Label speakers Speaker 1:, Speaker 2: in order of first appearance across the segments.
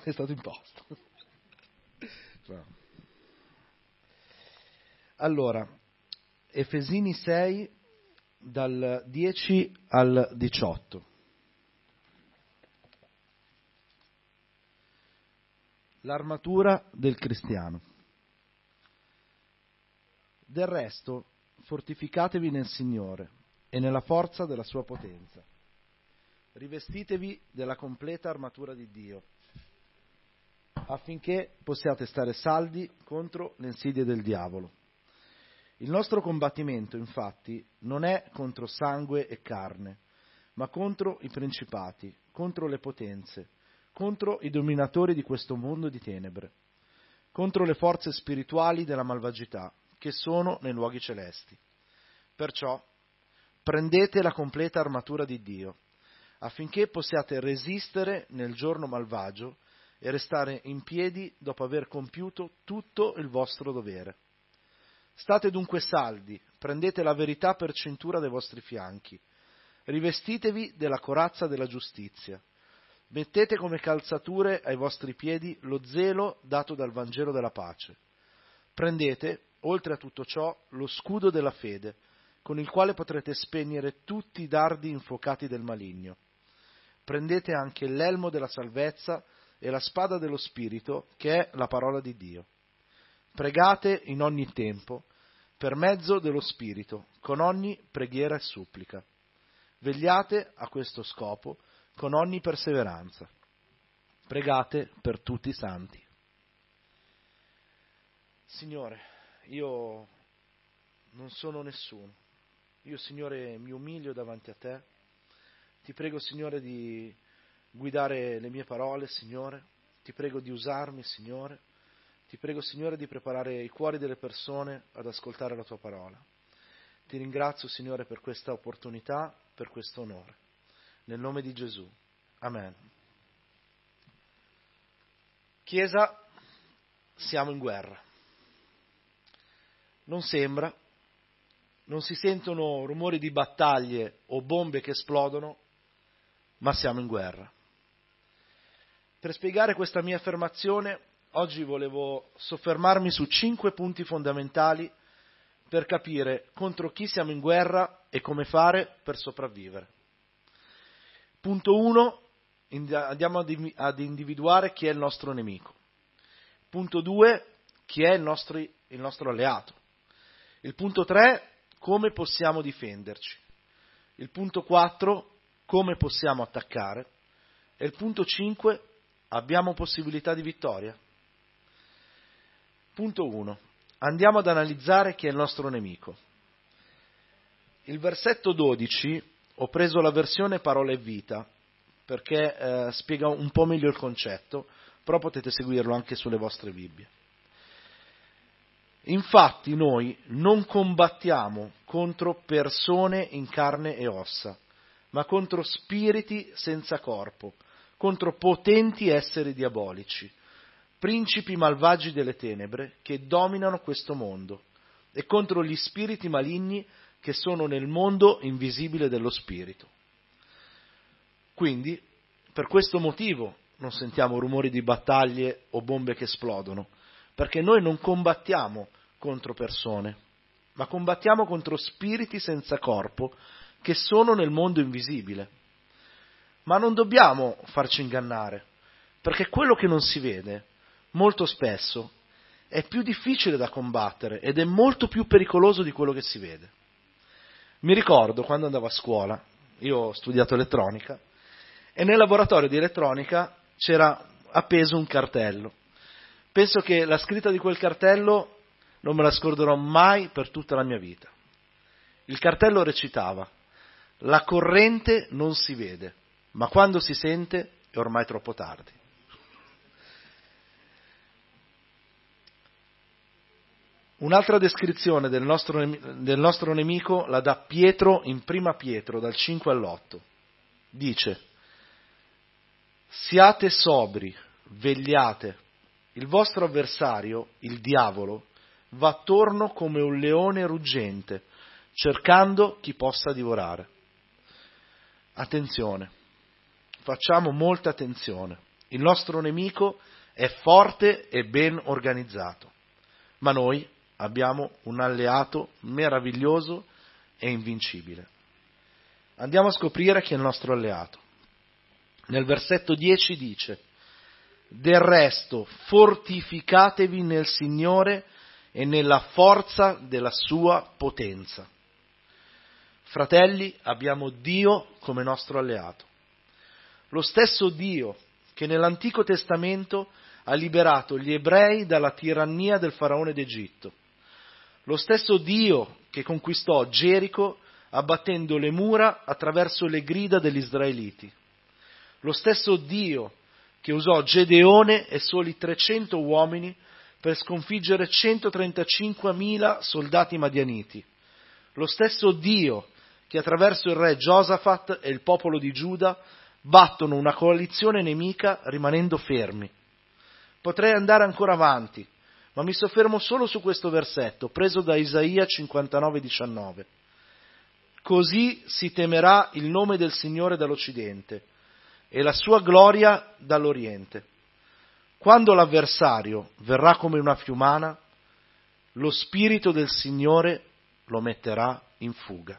Speaker 1: è stato imposto. No. Allora, Efesini 6, dal 10 al 18. L'armatura del cristiano. Del resto, fortificatevi nel Signore e nella forza della sua potenza. Rivestitevi della completa armatura di Dio, affinché possiate stare saldi contro le insidie del diavolo. Il nostro combattimento, infatti, non è contro sangue e carne, ma contro i principati, contro le potenze, contro i dominatori di questo mondo di tenebre, contro le forze spirituali della malvagità, che sono nei luoghi celesti. Perciò prendete la completa armatura di Dio, affinché possiate resistere nel giorno malvagio e restare in piedi dopo aver compiuto tutto il vostro dovere. State dunque saldi, prendete la verità per cintura dei vostri fianchi, rivestitevi della corazza della giustizia, mettete come calzature ai vostri piedi lo zelo dato dal Vangelo della pace. Prendete, oltre a tutto ciò, lo scudo della fede, con il quale potrete spegnere tutti i dardi infuocati del maligno. Prendete anche l'elmo della salvezza e la spada dello Spirito, che è la parola di Dio. Pregate in ogni tempo, per mezzo dello Spirito, con ogni preghiera e supplica. Vegliate a questo scopo con ogni perseveranza. Pregate per tutti i santi. Signore, io non sono nessuno. Io, Signore, mi umilio davanti a Te. Ti prego, Signore, di guidare le mie parole, Signore. Ti prego di usarmi, Signore. Ti prego, Signore, di preparare i cuori delle persone ad ascoltare la Tua parola. Ti ringrazio, Signore, per questa opportunità, per questo onore. Nel nome di Gesù. Amen. Chiesa, siamo in guerra. Non sembra, non si sentono rumori di battaglie o bombe che esplodono, ma siamo in guerra. Per spiegare questa mia affermazione, oggi volevo soffermarmi su 5 punti fondamentali per capire contro chi siamo in guerra e come fare per sopravvivere. Punto 1, andiamo ad individuare chi è il nostro nemico. Punto 2, chi è il nostro alleato. Il punto 3, come possiamo difenderci. Il punto 4, come possiamo attaccare. E il punto 5, abbiamo possibilità di vittoria. Punto 1. Andiamo ad analizzare chi è il nostro nemico. Il versetto 12, ho preso la versione Parola e Vita, perché spiega un po' meglio il concetto, però potete seguirlo anche sulle vostre Bibbie. Infatti noi non combattiamo contro persone in carne e ossa, ma contro spiriti senza corpo, contro potenti esseri diabolici, principi malvagi delle tenebre che dominano questo mondo, e contro gli spiriti maligni che sono nel mondo invisibile dello spirito. Quindi, per questo motivo non sentiamo rumori di battaglie o bombe che esplodono, perché noi non combattiamo contro persone, ma combattiamo contro spiriti senza corpo che sono nel mondo invisibile. Ma non dobbiamo farci ingannare, perché quello che non si vede, molto spesso, è più difficile da combattere ed è molto più pericoloso di quello che si vede. Mi ricordo quando andavo a scuola, io ho studiato elettronica, e nel laboratorio di elettronica c'era appeso un cartello. Penso che la scritta di quel cartello non me la scorderò mai per tutta la mia vita. Il cartello recitava: la corrente non si vede, ma quando si sente è ormai troppo tardi. Un'altra descrizione del nostro nemico la dà Pietro in Prima Pietro, dal 5 all'8. Dice: siate sobri, vegliate, il vostro avversario, il diavolo, va attorno come un leone ruggente, cercando chi possa divorare. Attenzione, facciamo molta attenzione. Il nostro nemico è forte e ben organizzato, ma noi abbiamo un alleato meraviglioso e invincibile. Andiamo a scoprire chi è il nostro alleato. Nel versetto 10 dice: del resto fortificatevi nel Signore e nella forza della sua potenza. Fratelli, abbiamo Dio come nostro alleato. Lo stesso Dio che nell'Antico Testamento ha liberato gli ebrei dalla tirannia del faraone d'Egitto. Lo stesso Dio che conquistò Gerico abbattendo le mura attraverso le grida degli israeliti. Lo stesso Dio che usò Gedeone e soli 300 uomini per sconfiggere 135.000 soldati madianiti. Lo stesso Dio che attraverso il re Giosafat e il popolo di Giuda battono una coalizione nemica rimanendo fermi. Potrei andare ancora avanti, ma mi soffermo solo su questo versetto, preso da Isaia 59,19. Così si temerà il nome del Signore dall'Occidente e la sua gloria dall'Oriente. Quando l'avversario verrà come una fiumana, lo Spirito del Signore lo metterà in fuga.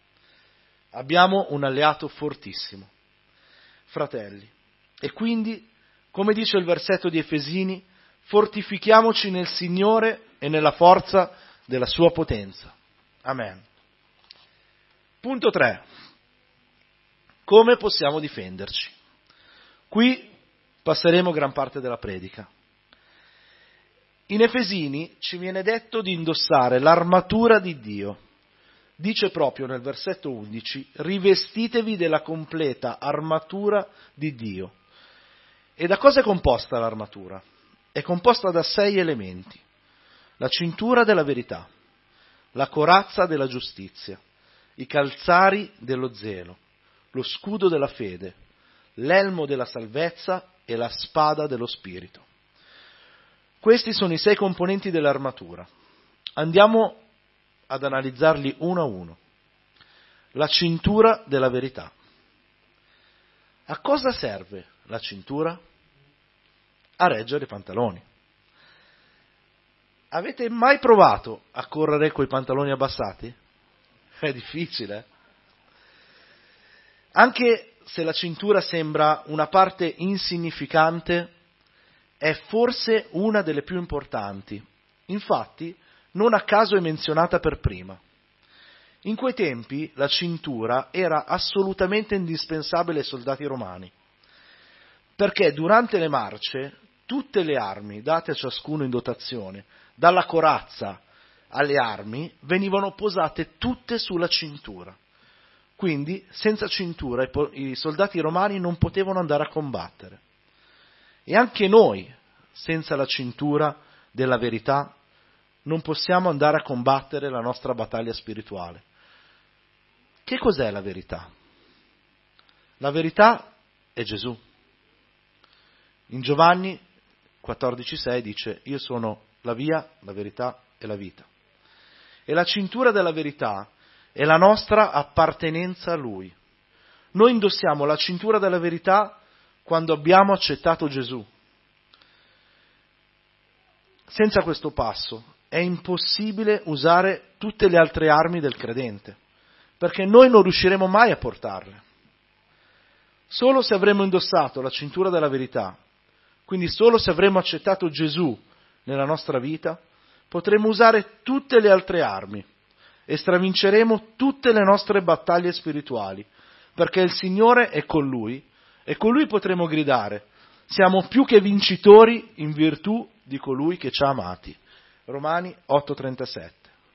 Speaker 1: Abbiamo un alleato fortissimo, fratelli, e quindi, come dice il versetto di Efesini, fortifichiamoci nel Signore e nella forza della sua potenza. Amen. Punto 3. Come possiamo difenderci? Qui passeremo gran parte della predica. In Efesini ci viene detto di indossare l'armatura di Dio. Dice proprio nel versetto 11, rivestitevi della completa armatura di Dio. E da cosa è composta l'armatura? È composta da 6 elementi. La cintura della verità, la corazza della giustizia, i calzari dello zelo, lo scudo della fede, l'elmo della salvezza e la spada dello Spirito. Questi sono i 6 componenti dell'armatura. Andiamo ad analizzarli uno a uno. La cintura della verità. A cosa serve la cintura? A reggere i pantaloni. Avete mai provato a correre coi pantaloni abbassati? È difficile. Anche se la cintura sembra una parte insignificante, è forse una delle più importanti. Infatti, non a caso è menzionata per prima. In quei tempi la cintura era assolutamente indispensabile ai soldati romani, perché durante le marce tutte le armi date a ciascuno in dotazione, dalla corazza alle armi, venivano posate tutte sulla cintura. Quindi, senza cintura, i soldati romani non potevano andare a combattere. E anche noi, senza la cintura della verità, non possiamo andare a combattere la nostra battaglia spirituale. Che cos'è la verità? La verità è Gesù. In Giovanni 14,6 dice: io sono la via, la verità e la vita. E la cintura della verità è la nostra appartenenza a Lui. Noi indossiamo la cintura della verità quando abbiamo accettato Gesù. Senza questo passo è impossibile usare tutte le altre armi del credente, perché noi non riusciremo mai a portarle. Solo se avremo indossato la cintura della verità, quindi solo se avremo accettato Gesù nella nostra vita, potremo usare tutte le altre armi e stravinceremo tutte le nostre battaglie spirituali, perché il Signore è con Lui e con Lui potremo gridare: siamo più che vincitori in virtù di colui che ci ha amati. Romani 8,37.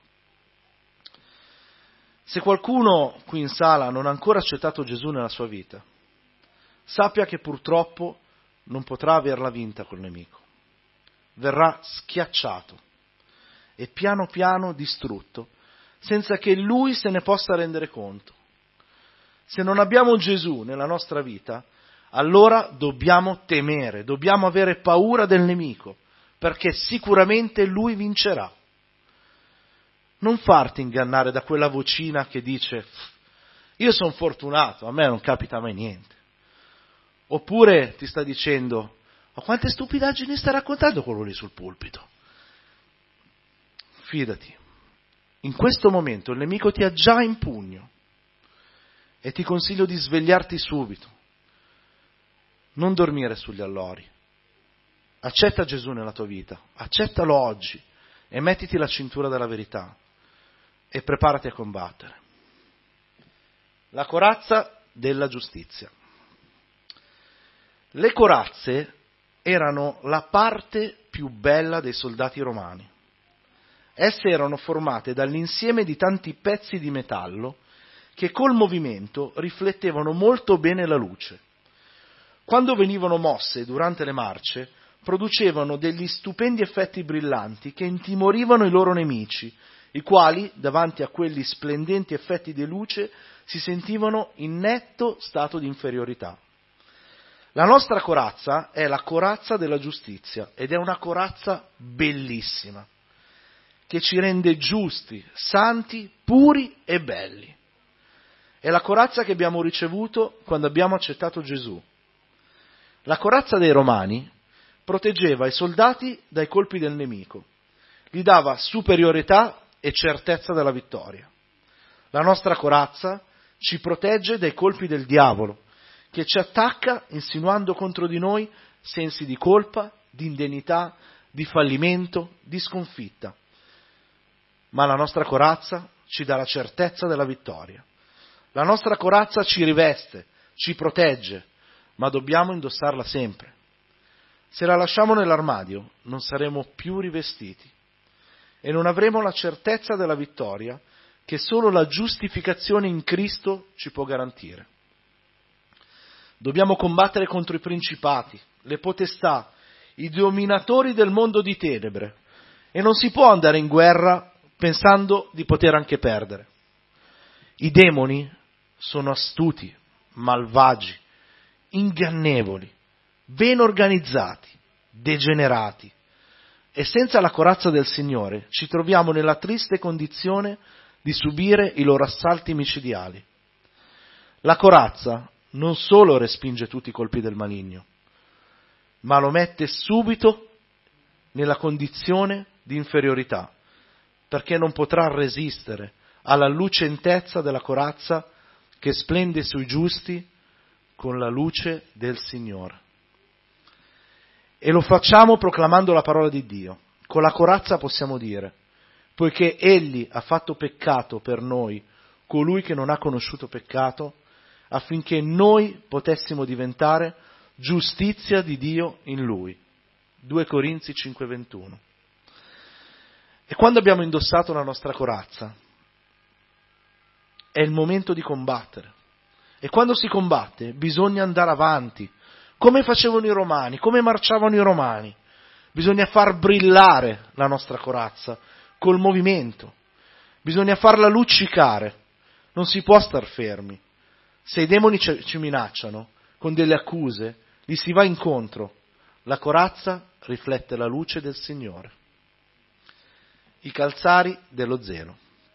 Speaker 1: Se qualcuno qui in sala non ha ancora accettato Gesù nella sua vita, sappia che purtroppo non potrà averla vinta col nemico. Verrà schiacciato e piano piano distrutto, senza che lui se ne possa rendere conto. Se non abbiamo Gesù nella nostra vita, allora dobbiamo temere, dobbiamo avere paura del nemico, perché sicuramente lui vincerà. Non farti ingannare da quella vocina che dice: io sono fortunato, a me non capita mai niente. Oppure ti sta dicendo: ma quante stupidaggini sta raccontando quello lì sul pulpito? Fidati, in questo momento il nemico ti ha già in pugno e ti consiglio di svegliarti subito, non dormire sugli allori. Accetta Gesù nella tua vita, accettalo oggi e mettiti la cintura della verità e preparati a combattere. La corazza della giustizia. Le corazze erano la parte più bella dei soldati romani. Esse erano formate dall'insieme di tanti pezzi di metallo che col movimento riflettevano molto bene la luce. Quando venivano mosse durante le marce, producevano degli stupendi effetti brillanti che intimorivano i loro nemici, i quali, davanti a quegli splendenti effetti di luce, si sentivano in netto stato di inferiorità. La nostra corazza è la corazza della giustizia ed è una corazza bellissima, che ci rende giusti, santi, puri e belli. È la corazza che abbiamo ricevuto quando abbiamo accettato Gesù. La corazza dei Romani proteggeva i soldati dai colpi del nemico, gli dava superiorità e certezza della vittoria. La nostra corazza ci protegge dai colpi del diavolo, che ci attacca insinuando contro di noi sensi di colpa, di indegnità, di fallimento, di sconfitta. Ma la nostra corazza ci dà la certezza della vittoria. La nostra corazza ci riveste, ci protegge, ma dobbiamo indossarla sempre. Se la lasciamo nell'armadio non saremo più rivestiti e non avremo la certezza della vittoria che solo la giustificazione in Cristo ci può garantire. Dobbiamo combattere contro i principati, le potestà, i dominatori del mondo di tenebre e non si può andare in guerra pensando di poter anche perdere. I demoni sono astuti, malvagi, ingannevoli, ben organizzati, degenerati e senza la corazza del Signore ci troviamo nella triste condizione di subire i loro assalti micidiali. La corazza non solo respinge tutti i colpi del maligno, ma lo mette subito nella condizione di inferiorità, perché non potrà resistere alla lucentezza della corazza che splende sui giusti con la luce del Signore. E lo facciamo proclamando la parola di Dio. Con la corazza possiamo dire: poiché Egli ha fatto peccato per noi, colui che non ha conosciuto peccato, affinché noi potessimo diventare giustizia di Dio in Lui. 2 Corinzi 5,21. E quando abbiamo indossato la nostra corazza, è il momento di combattere. E quando si combatte bisogna andare avanti, come facevano i romani, come marciavano i romani. Bisogna far brillare la nostra corazza col movimento, bisogna farla luccicare, non si può star fermi. Se i demoni ci minacciano con delle accuse, gli si va incontro. La corazza riflette la luce del Signore. I calzari dello zelo.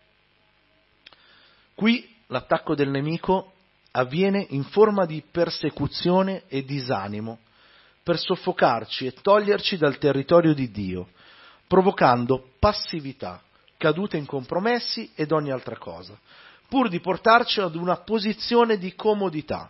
Speaker 1: Qui l'attacco del nemico avviene in forma di persecuzione e disanimo per soffocarci e toglierci dal territorio di Dio, provocando passività, cadute in compromessi ed ogni altra cosa, pur di portarci ad una posizione di comodità.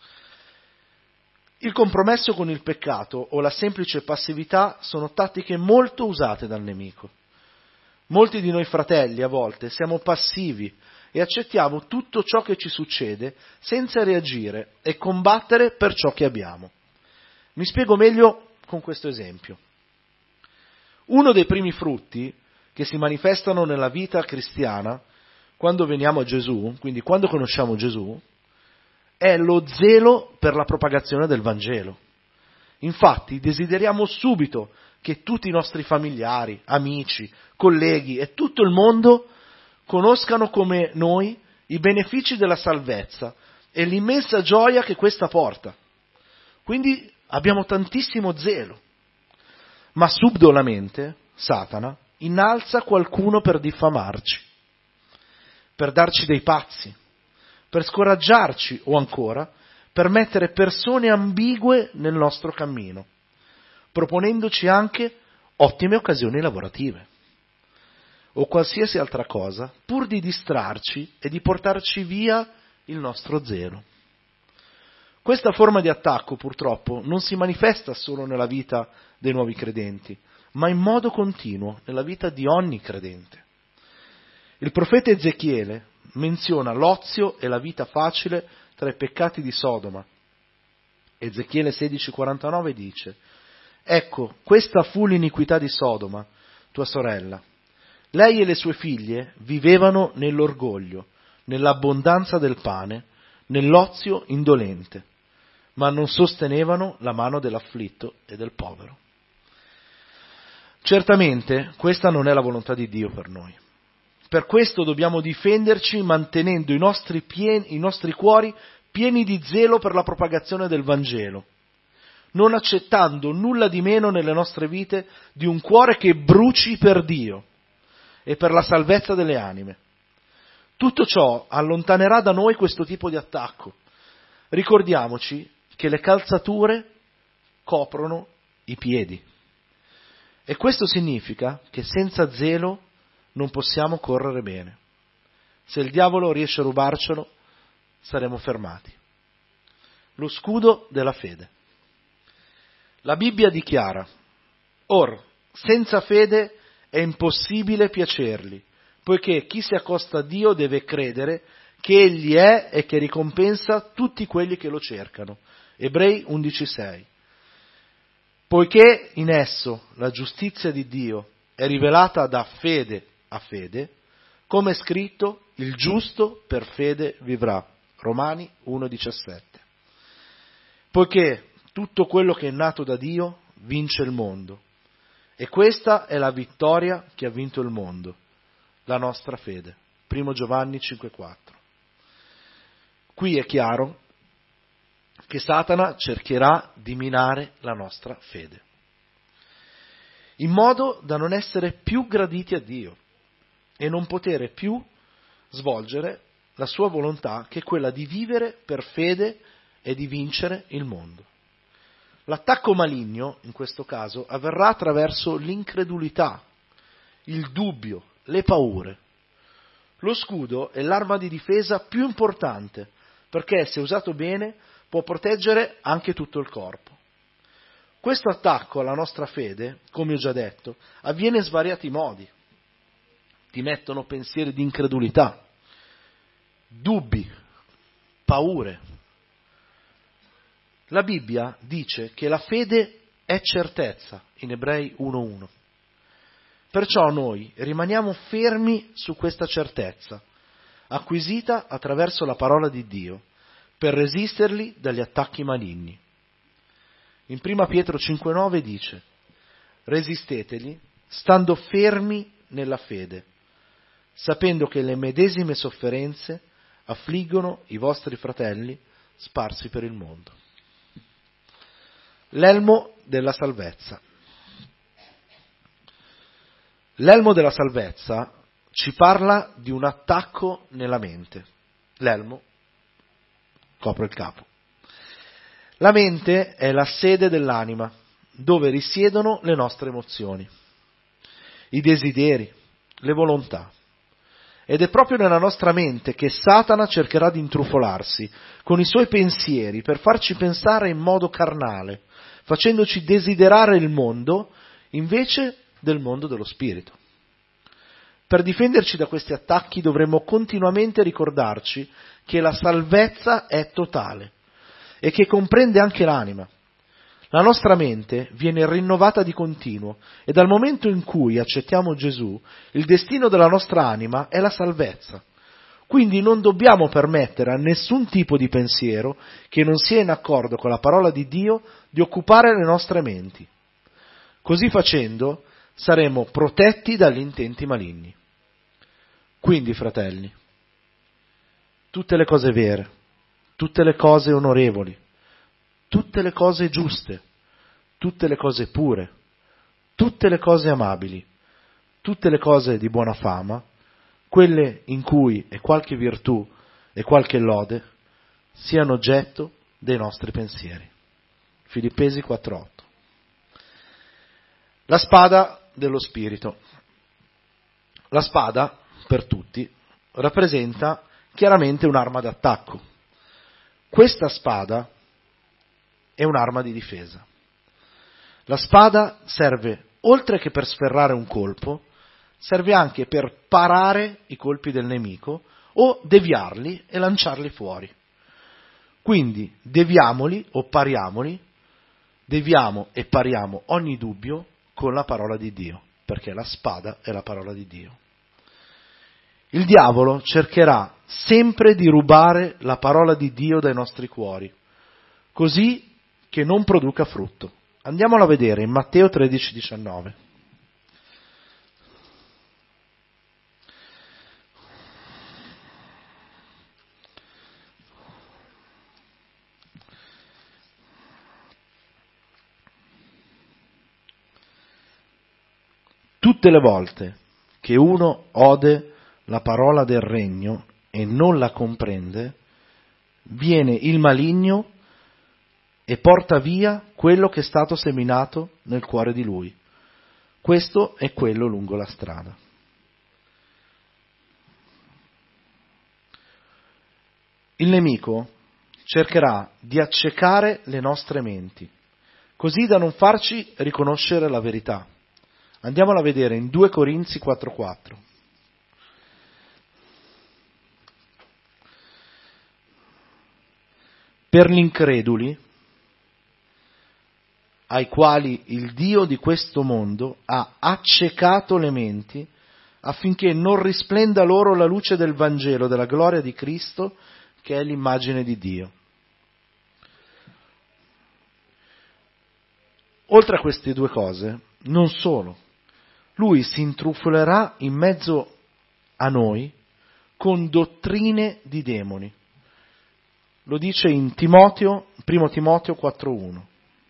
Speaker 1: Il compromesso con il peccato o la semplice passività sono tattiche molto usate dal nemico. Molti di noi fratelli a volte siamo passivi e accettiamo tutto ciò che ci succede senza reagire e combattere per ciò che abbiamo. Mi spiego meglio con questo esempio. Uno dei primi frutti che si manifestano nella vita cristiana quando veniamo a Gesù, quindi quando conosciamo Gesù, è lo zelo per la propagazione del Vangelo. Infatti desideriamo subito che tutti i nostri familiari, amici, colleghi e tutto il mondo conoscano come noi i benefici della salvezza e l'immensa gioia che questa porta. Quindi abbiamo tantissimo zelo, ma subdolamente Satana innalza qualcuno per diffamarci, per darci dei pazzi, per scoraggiarci o ancora per mettere persone ambigue nel nostro cammino, proponendoci anche ottime occasioni lavorative o qualsiasi altra cosa, pur di distrarci e di portarci via il nostro zelo. Questa forma di attacco, purtroppo, non si manifesta solo nella vita dei nuovi credenti, ma in modo continuo nella vita di ogni credente. Il profeta Ezechiele menziona l'ozio e la vita facile tra i peccati di Sodoma. Ezechiele 16,49 dice: «Ecco, questa fu l'iniquità di Sodoma, tua sorella. Lei e le sue figlie vivevano nell'orgoglio, nell'abbondanza del pane, nell'ozio indolente, ma non sostenevano la mano dell'afflitto e del povero». Certamente questa non è la volontà di Dio per noi. Per questo dobbiamo difenderci mantenendo i nostri cuori pieni di zelo per la propagazione del Vangelo, non accettando nulla di meno nelle nostre vite di un cuore che bruci per Dio e per la salvezza delle anime. Tutto ciò allontanerà da noi questo tipo di attacco. Ricordiamoci che le calzature coprono i piedi. E questo significa che senza zelo non possiamo correre bene. Se il diavolo riesce a rubarcelo, saremo fermati. Lo scudo della fede. La Bibbia dichiara: «Or, senza fede è impossibile piacergli, poiché chi si accosta a Dio deve credere che Egli è e che ricompensa tutti quelli che lo cercano». Ebrei 11,6. Poiché in esso la giustizia di Dio è rivelata da fede a fede, come è scritto: «Il giusto per fede vivrà». Romani 1,17. Poiché tutto quello che è nato da Dio vince il mondo, e questa è la vittoria che ha vinto il mondo, la nostra fede. 1 Giovanni 5,4. Qui è chiaro che Satana cercherà di minare la nostra fede, in modo da non essere più graditi a Dio e non poter più svolgere la sua volontà, che è quella di vivere per fede e di vincere il mondo. L'attacco maligno, in questo caso, avverrà attraverso l'incredulità, il dubbio, le paure. Lo scudo è l'arma di difesa più importante, perché se usato bene può proteggere anche tutto il corpo. Questo attacco alla nostra fede, come ho già detto, avviene in svariati modi. Ti mettono pensieri di incredulità, dubbi, paure. La Bibbia dice che la fede è certezza, in Ebrei 1,1. Perciò noi rimaniamo fermi su questa certezza, acquisita attraverso la parola di Dio, per resisterli dagli attacchi maligni. In 1 Pietro 5,9 dice: «Resistetegli, stando fermi nella fede, sapendo che le medesime sofferenze affliggono i vostri fratelli sparsi per il mondo». L'elmo della salvezza. L'elmo della salvezza ci parla di un attacco nella mente. L'elmo copre il capo. La mente è la sede dell'anima, dove risiedono le nostre emozioni, i desideri, le volontà. Ed è proprio nella nostra mente che Satana cercherà di intrufolarsi con i suoi pensieri per farci pensare in modo carnale, facendoci desiderare il mondo invece del mondo dello spirito. Per difenderci da questi attacchi dovremmo continuamente ricordarci che la salvezza è totale e che comprende anche l'anima. La nostra mente viene rinnovata di continuo e dal momento in cui accettiamo Gesù, il destino della nostra anima è la salvezza. Quindi non dobbiamo permettere a nessun tipo di pensiero che non sia in accordo con la parola di Dio di occupare le nostre menti. Così facendo saremo protetti dagli intenti maligni. Quindi, fratelli, tutte le cose vere, tutte le cose onorevoli, tutte le cose giuste, tutte le cose pure, tutte le cose amabili, tutte le cose di buona fama, quelle in cui è qualche virtù e qualche lode, siano oggetto dei nostri pensieri. Filippesi 4:8. La spada dello Spirito. La spada, per tutti, rappresenta chiaramente un'arma d'attacco. Questa spada è un'arma di difesa. La spada serve, oltre che per sferrare un colpo, serve anche per parare i colpi del nemico o deviarli e lanciarli fuori. Quindi deviamoli o pariamoli, deviamo e pariamo ogni dubbio con la parola di Dio, perché la spada è la parola di Dio. Il diavolo cercherà sempre di rubare la parola di Dio dai nostri cuori, così che non produca frutto. Andiamolo a vedere in Matteo 13,19. Tutte le volte che uno ode la parola del regno e non la comprende, viene il maligno e porta via quello che è stato seminato nel cuore di lui. Questo è quello lungo la strada. Il nemico cercherà di accecare le nostre menti, così da non farci riconoscere la verità. Andiamola a vedere in 2 Corinzi 4:4. Per gli increduli, ai quali il Dio di questo mondo ha accecato le menti, affinché non risplenda loro la luce del Vangelo della gloria di Cristo, che è l'immagine di Dio. Oltre a queste due cose, non solo, lui si intrufolerà in mezzo a noi con dottrine di demoni. Lo dice in Timoteo, 1 Timoteo 4:1.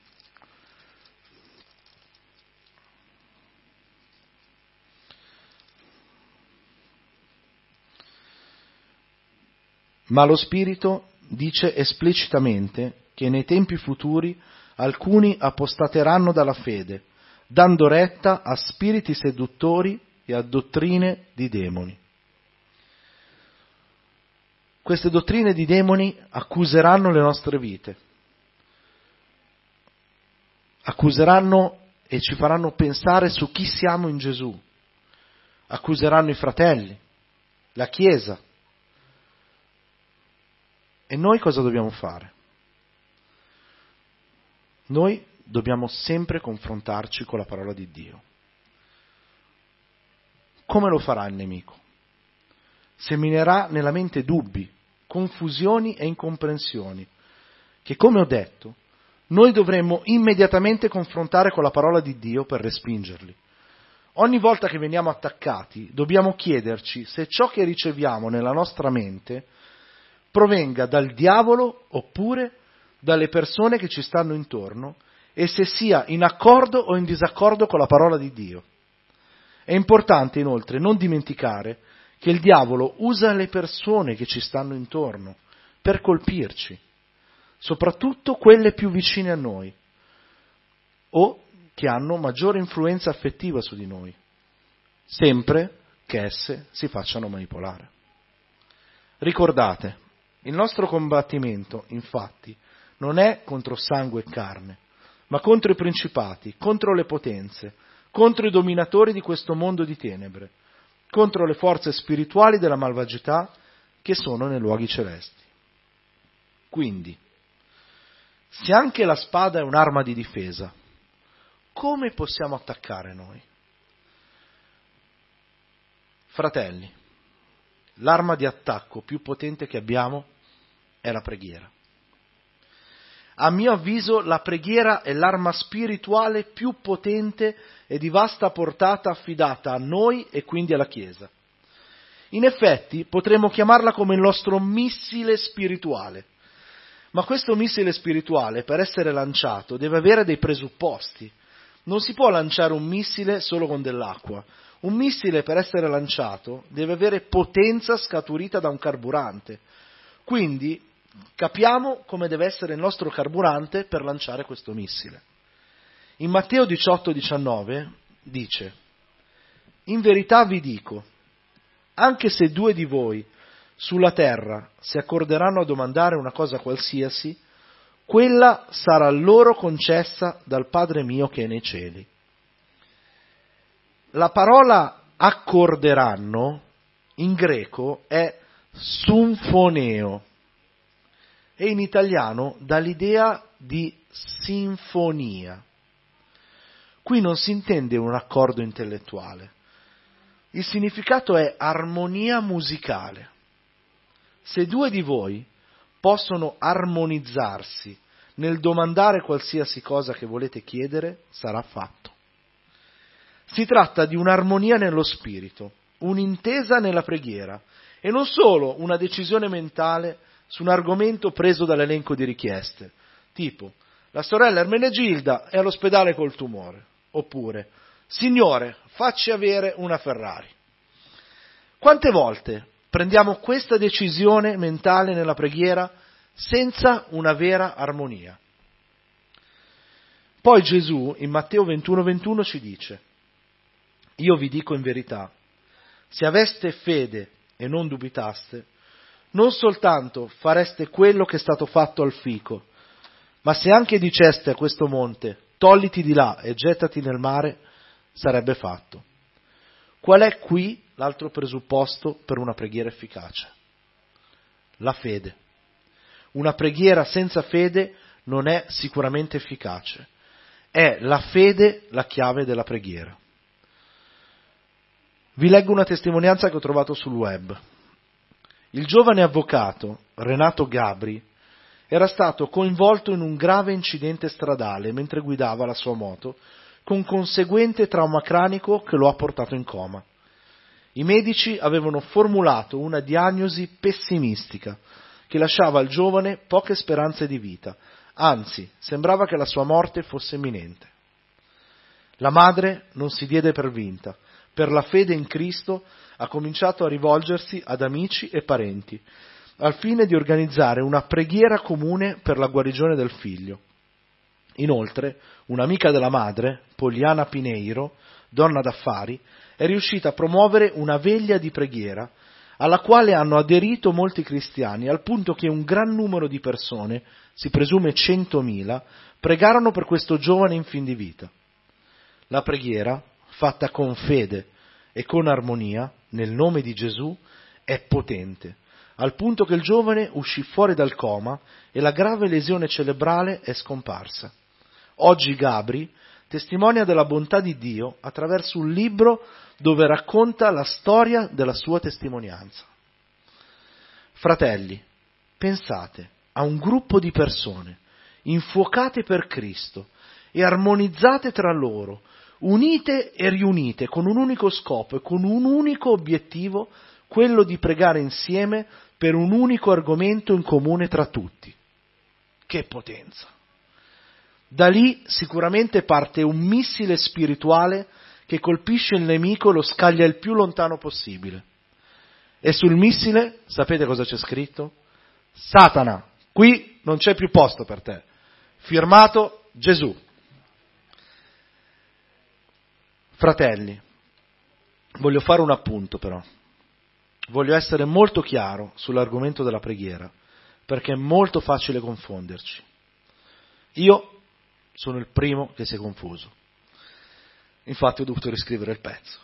Speaker 1: Ma lo Spirito dice esplicitamente che nei tempi futuri alcuni apostateranno dalla fede, dando retta a spiriti seduttori e a dottrine di demoni. Queste dottrine di demoni accuseranno le nostre vite, accuseranno e ci faranno pensare su chi siamo in Gesù, accuseranno i fratelli, la Chiesa. E noi cosa dobbiamo fare? Noi dobbiamo sempre confrontarci con la parola di Dio. Come lo farà il nemico? Seminerà nella mente dubbi, confusioni e incomprensioni, che, come ho detto, noi dovremmo immediatamente confrontare con la parola di Dio per respingerli. Ogni volta che veniamo attaccati, dobbiamo chiederci se ciò che riceviamo nella nostra mente provenga dal diavolo oppure dalle persone che ci stanno intorno e se sia in accordo o in disaccordo con la parola di Dio. È importante inoltre non dimenticare che il diavolo usa le persone che ci stanno intorno per colpirci, soprattutto quelle più vicine a noi o che hanno maggiore influenza affettiva su di noi, sempre che esse si facciano manipolare. Ricordate, il nostro combattimento, infatti, non è contro sangue e carne, ma contro i principati, contro le potenze, contro i dominatori di questo mondo di tenebre, contro le forze spirituali della malvagità che sono nei luoghi celesti. Quindi, se anche la spada è un'arma di difesa, come possiamo attaccare noi? Fratelli, l'arma di attacco più potente che abbiamo è la preghiera. A mio avviso la preghiera è l'arma spirituale più potente e di vasta portata affidata a noi e quindi alla Chiesa. In effetti potremmo chiamarla come il nostro missile spirituale, ma questo missile spirituale per essere lanciato deve avere dei presupposti. Non si può lanciare un missile solo con dell'acqua. Un missile per essere lanciato deve avere potenza scaturita da un carburante. Quindi capiamo come deve essere il nostro carburante per lanciare questo missile. In Matteo 18,19 dice: in verità vi dico, anche se 2 di voi sulla terra si accorderanno a domandare una cosa qualsiasi, quella sarà loro concessa dal Padre mio che è nei cieli. La parola accorderanno in greco è sunfoneo e in italiano dà l'idea di sinfonia. Qui non si intende un accordo intellettuale. Il significato è armonia musicale. Se 2 di voi possono armonizzarsi nel domandare qualsiasi cosa che volete chiedere, sarà fatto. Si tratta di un'armonia nello spirito, un'intesa nella preghiera e non solo una decisione mentale su un argomento preso dall'elenco di richieste, tipo la sorella Ermenegilda è all'ospedale col tumore, oppure Signore, facci avere una Ferrari. Quante volte prendiamo questa decisione mentale nella preghiera senza una vera armonia? Poi Gesù in Matteo 21,21 ci dice: io vi dico in verità, se aveste fede e non dubitaste, non soltanto fareste quello che è stato fatto al fico, ma se anche diceste a questo monte, togliti di là e gettati nel mare, sarebbe fatto. Qual è qui l'altro presupposto per una preghiera efficace? La fede. Una preghiera senza fede non è sicuramente efficace. È la fede la chiave della preghiera. Vi leggo una testimonianza che ho trovato sul web. Il giovane avvocato Renato Gabri era stato coinvolto in un grave incidente stradale mentre guidava la sua moto, con conseguente trauma cranico che lo ha portato in coma. I medici avevano formulato una diagnosi pessimistica che lasciava al giovane poche speranze di vita, anzi, sembrava che la sua morte fosse imminente. La madre non si diede per vinta. Per la fede in Cristo ha cominciato a rivolgersi ad amici e parenti, al fine di organizzare una preghiera comune per la guarigione del figlio. Inoltre, un'amica della madre, Poliana Pineiro, donna d'affari, è riuscita a promuovere una veglia di preghiera alla quale hanno aderito molti cristiani, al punto che un gran numero di persone, si presume 100.000, pregarono per questo giovane in fin di vita. La preghiera, fatta con fede e con armonia, nel nome di Gesù, è potente, al punto che il giovane uscì fuori dal coma e la grave lesione cerebrale è scomparsa. Oggi Gabri testimonia della bontà di Dio attraverso un libro dove racconta la storia della sua testimonianza. Fratelli, pensate a un gruppo di persone infuocate per Cristo e armonizzate tra loro, unite e riunite con un unico scopo e con un unico obiettivo, quello di pregare insieme per un unico argomento in comune tra tutti. Che potenza! Da lì sicuramente parte un missile spirituale che colpisce il nemico e lo scaglia il più lontano possibile. E sul missile, sapete cosa c'è scritto? Satana, qui non c'è più posto per te. Firmato Gesù. Fratelli, voglio fare un appunto però. Voglio essere molto chiaro sull'argomento della preghiera, perché è molto facile confonderci. Io sono il primo che si è confuso. Infatti ho dovuto riscrivere il pezzo.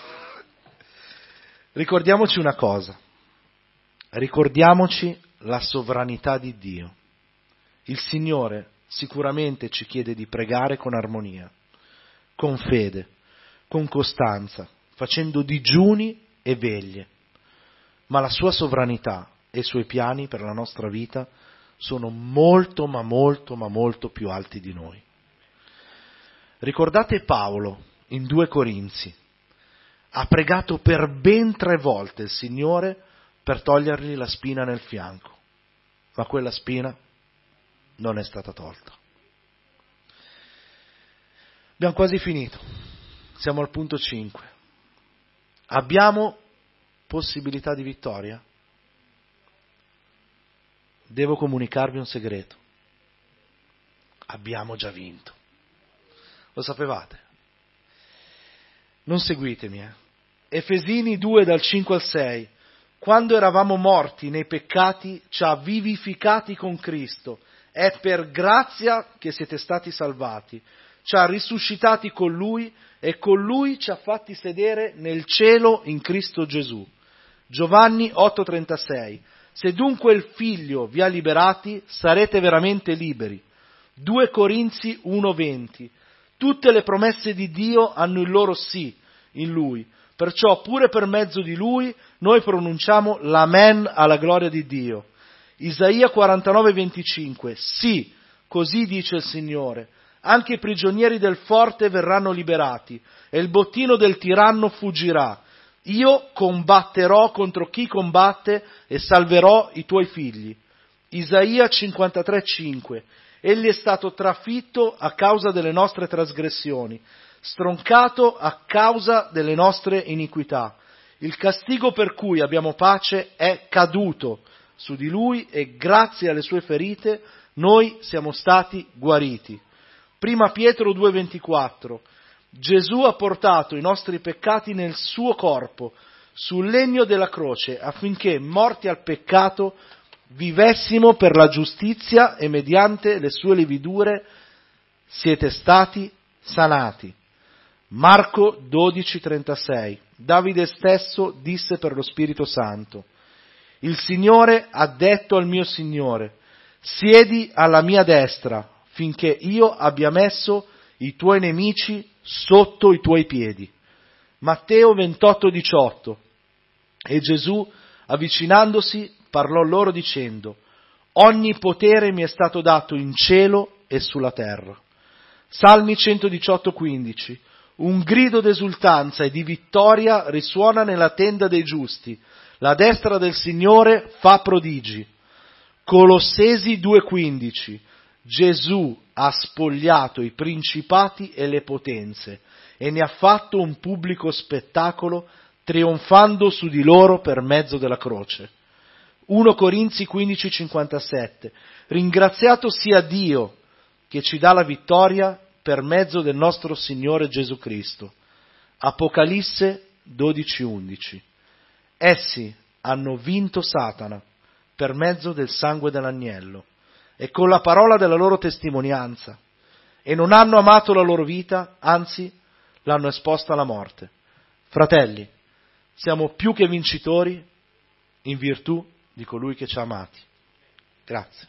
Speaker 1: Ricordiamoci una cosa. Ricordiamoci la sovranità di Dio. Il Signore sicuramente ci chiede di pregare con armonia, con fede, con costanza, facendo digiuni e veglie. Ma la sua sovranità e i suoi piani per la nostra vita sono molto, ma molto, ma molto più alti di noi. Ricordate Paolo in 2 Corinzi, ha pregato per ben 3 volte il Signore per togliergli la spina nel fianco, ma quella spina non è stata tolta. Abbiamo quasi finito, siamo al punto 5. Abbiamo possibilità di vittoria? devo comunicarvi un segreto. Abbiamo già vinto. Lo sapevate? Non seguitemi, Efesini 2 dal 5 al 6. Quando eravamo morti nei peccati, ci ha vivificati con Cristo. È per grazia che siete stati salvati. Ci ha risuscitati con Lui e con Lui ci ha fatti sedere nel cielo in Cristo Gesù. Giovanni 8,36. Se dunque il Figlio vi ha liberati, sarete veramente liberi. 2 Corinzi 1,20. Tutte le promesse di Dio hanno il loro sì in Lui. Perciò pure per mezzo di Lui noi pronunciamo l'Amen alla gloria di Dio. Isaia 49,25. Sì, così dice il Signore. Anche i prigionieri del forte verranno liberati e il bottino del tiranno fuggirà. Io combatterò contro chi combatte e salverò i tuoi figli. Isaia 53,5. Egli è stato trafitto a causa delle nostre trasgressioni, stroncato a causa delle nostre iniquità. Il castigo per cui abbiamo pace è caduto su di lui e grazie alle sue ferite noi siamo stati guariti. Prima Pietro 2,24. Gesù ha portato i nostri peccati nel suo corpo, sul legno della croce, affinché, morti al peccato, vivessimo per la giustizia e mediante le sue lividure siete stati sanati. Marco 12,36. Davide stesso disse per lo Spirito Santo: il Signore ha detto al mio Signore: siedi alla mia destra, finché io abbia messo i tuoi nemici sotto i tuoi piedi. Matteo 28,18. E Gesù, avvicinandosi, parlò loro dicendo: ogni potere mi è stato dato in cielo e sulla terra. Salmi 118,15. Un grido d'esultanza e di vittoria risuona nella tenda dei giusti. La destra del Signore fa prodigi. Colossesi 2,15. Gesù ha spogliato i principati e le potenze e ne ha fatto un pubblico spettacolo, trionfando su di loro per mezzo della croce. 1 Corinzi 15,57. Ringraziato sia Dio che ci dà la vittoria per mezzo del nostro Signore Gesù Cristo. Apocalisse 12,11. Essi hanno vinto Satana per mezzo del sangue dell'agnello e con la parola della loro testimonianza, e non hanno amato la loro vita, anzi l'hanno esposta alla morte. Fratelli, siamo più che vincitori in virtù di colui che ci ha amati. Grazie.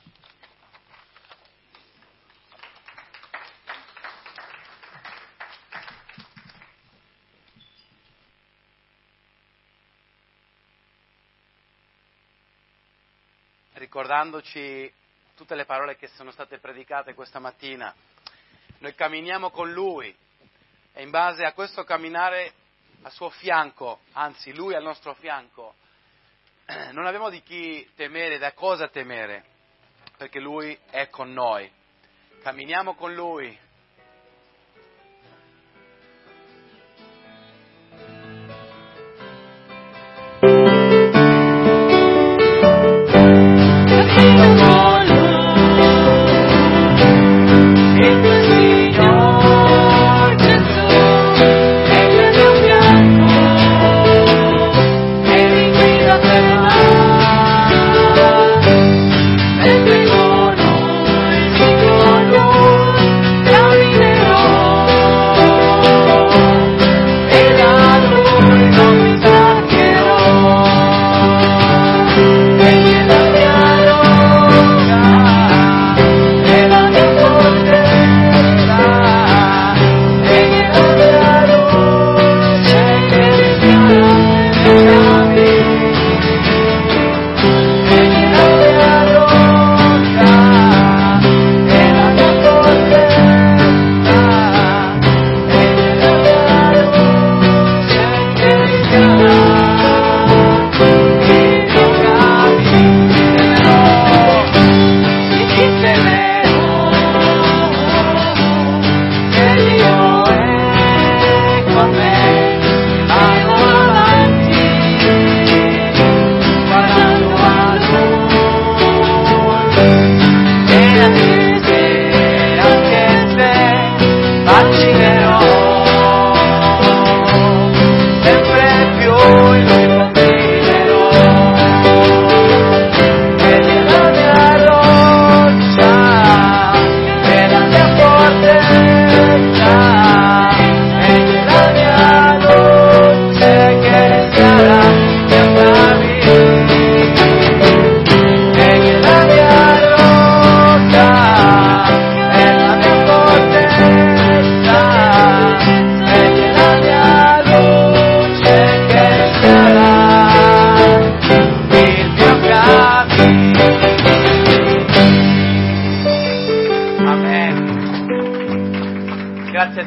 Speaker 2: Ricordandoci tutte le parole che sono state predicate questa mattina, noi camminiamo con Lui e in base a questo camminare al suo fianco, anzi Lui al nostro fianco, non abbiamo di chi temere, da cosa temere, perché Lui è con noi. Camminiamo con Lui.
Speaker 3: Siamo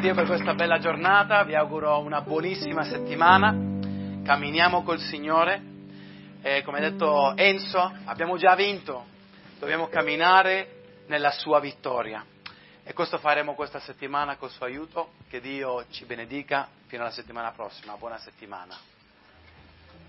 Speaker 2: Dio per questa bella giornata, vi auguro una buonissima settimana, camminiamo col Signore e come ha detto Enzo, abbiamo già vinto, dobbiamo camminare nella sua vittoria e questo faremo questa settimana col suo aiuto, che Dio ci benedica fino alla settimana prossima, buona settimana.